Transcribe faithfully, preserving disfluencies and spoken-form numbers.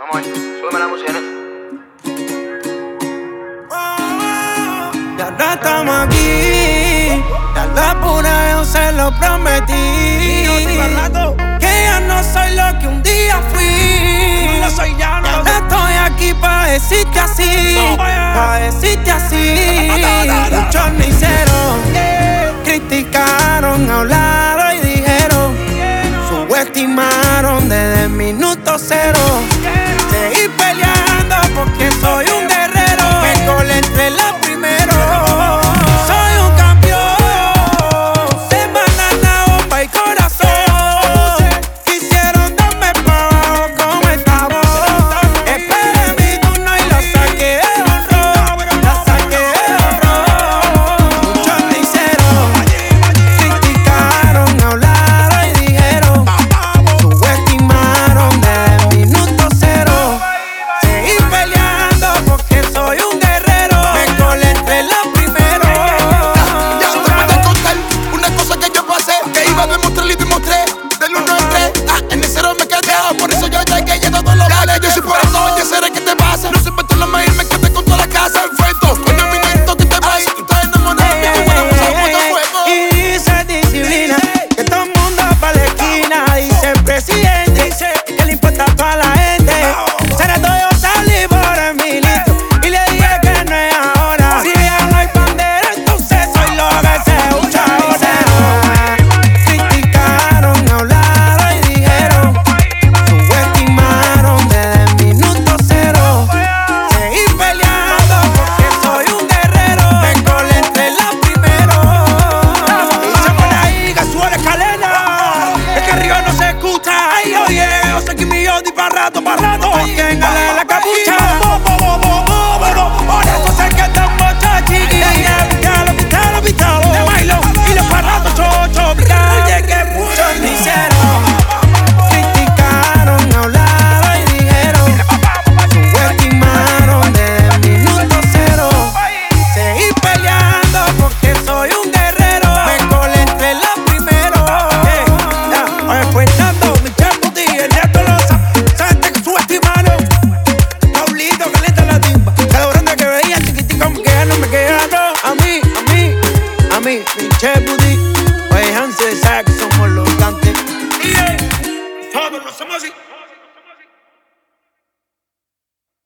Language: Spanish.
Vamos ahí, súbeme la música, ¿no? Ya no estamos aquí, ya la pura yo se lo prometí. Que ya no soy lo que un día fui. No lo soy ya, no ya lo no estoy aquí pa' decirte así, no, pa' decirte así. Muchos me hicieron, criticaron, hablaron y dijeron, subestimaron desde el minuto cero. Seguí peleando porque soy un guerrero. Me colé entre los primeros. Soy un campeón. De banana, bomba y corazón. Quisieron darme pa' abajo como esta voz. Esperé mi turno y la saqué de honor. La saqué de honor. Muchos me hicieron, criticaron, hablaron y dijeron, subestimaron desde el minuto cero. Seguí peleando porque soy un guerrero. Me colé entre los primeros. Ya te voy a contar una cosa que yo pasé, que iba a demostrar y demostré. Del uno al tres, ah, en el cero me quedé. Por eso yo llegué y todos los vales. Yo soy por eso, ya seré que te pasa. No se inventó la maíz, me quedé con toda la casa. Enfrento, con el minuto que te pasa. Tú estás enamorado, mi buena musa, mucho fuego. Y dice disciplina, que todo el mundo pa' la esquina. Dice el presidente, que le importa a toda la gente. Será todo yo salí por el milito y le dije que no es ahora. Si ya no hay bandera, entonces soy lo que se usa ahora. Criticaron, hablaron y dijeron, subestimaron desde el minuto cero. Seguí peleando porque soy un guerrero. Me colé entre los primeros. Se pone ahí, que sube la escalera. Es que arriba no se escucha. Ay, oye, yo sé que mi yo di para rato, para